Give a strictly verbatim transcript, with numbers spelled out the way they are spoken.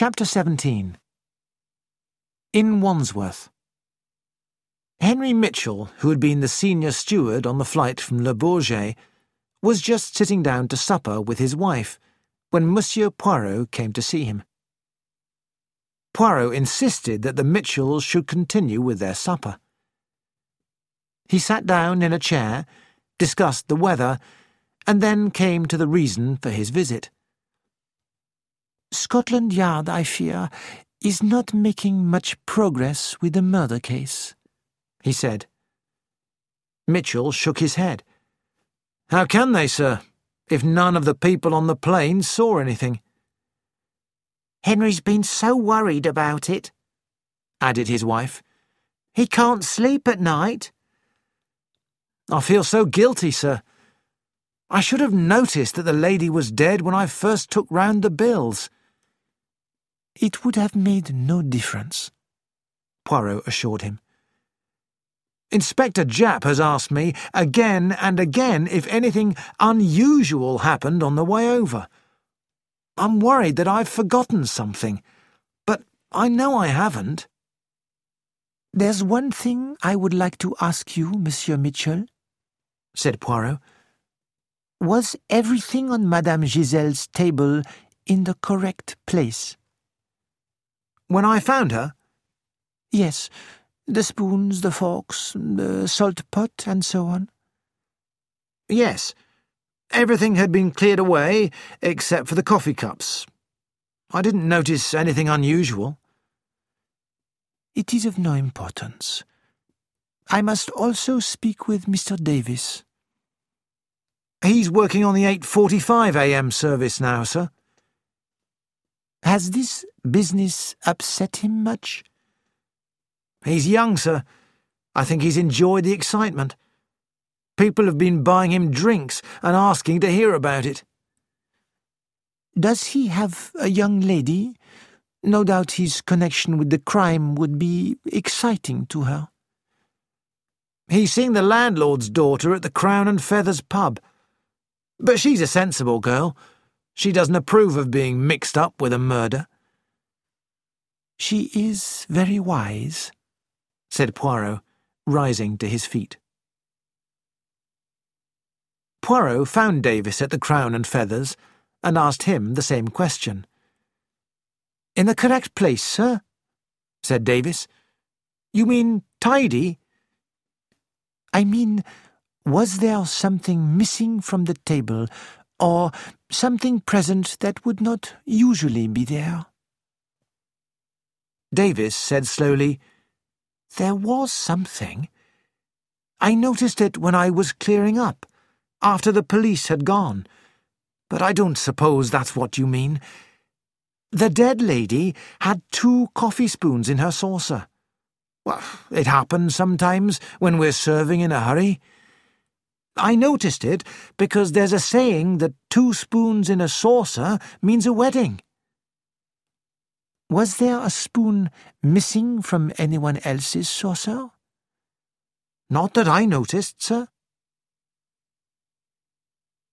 Chapter seventeen. In Wandsworth. Henry Mitchell, who had been the senior steward on the flight from Le Bourget, was just sitting down to supper with his wife when Monsieur Poirot came to see him. Poirot insisted that the Mitchells should continue with their supper. He sat down in a chair, discussed the weather, and then came to the reason for his visit. "Scotland Yard, I fear, is not making much progress with the murder case," he said. Mitchell shook his head. "How can they, sir, if none of the people on the plane saw anything?" "Henry's been so worried about it," added his wife. "He can't sleep at night." "I feel so guilty, sir. I should have noticed that the lady was dead when I first took round the bills." "It would have made no difference," Poirot assured him. "Inspector Japp has asked me again and again if anything unusual happened on the way over. I'm worried that I've forgotten something, but I know I haven't." "There's one thing I would like to ask you, Monsieur Mitchell," said Poirot. "Was everything on Madame Giselle's table in the correct place?" "When I found her?" "Yes, the spoons, the forks, the salt pot, and so on." "Yes. Everything had been cleared away, except for the coffee cups. I didn't notice anything unusual." "It is of no importance. I must also speak with Mister Davis." "He's working on the eight forty-five a m service now, sir." "Has this business upset him much?" "He's young, sir. I think he's enjoyed the excitement. People have been buying him drinks and asking to hear about it." "Does he have a young lady? No doubt his connection with the crime would be exciting to her." "He's seen the landlord's daughter at the Crown and Feathers pub. But she's a sensible girl. She doesn't approve of being mixed up with a murder." "She is very wise," said Poirot, rising to his feet. Poirot found Davis at the Crown and Feathers and asked him the same question. "In the correct place, sir?" said Davis. "You mean tidy?" "I mean, was there something missing from the table, or something present that would not usually be there?" Davis said slowly, "There was something. I noticed it when I was clearing up, after the police had gone. But I don't suppose that's what you mean. The dead lady had two coffee spoons in her saucer. Well, it happens sometimes when we're serving in a hurry. I noticed it because there's a saying that two spoons in a saucer means a wedding." "Was there a spoon missing from anyone else's saucer?" "Not that I noticed, sir."